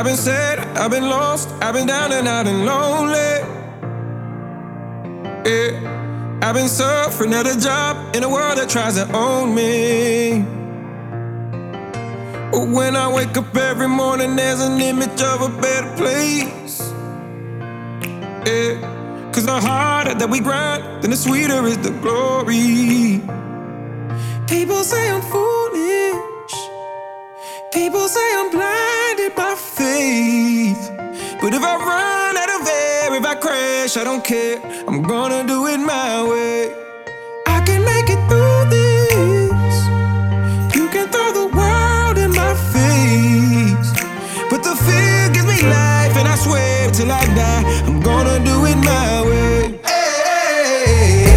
I've been sad, I've been lost, I've been down and out and lonely. Yeah, I've been suffering at a job in a world that tries to own me. But when I wake up every morning, there's an image of a better place. Yeah, 'cause the harder that we grind, then the sweeter is the glory. People say I'm foolish, people say I'm blinded by faith. But if I run out of air, if I crash, I don't care, I'm gonna do it my way.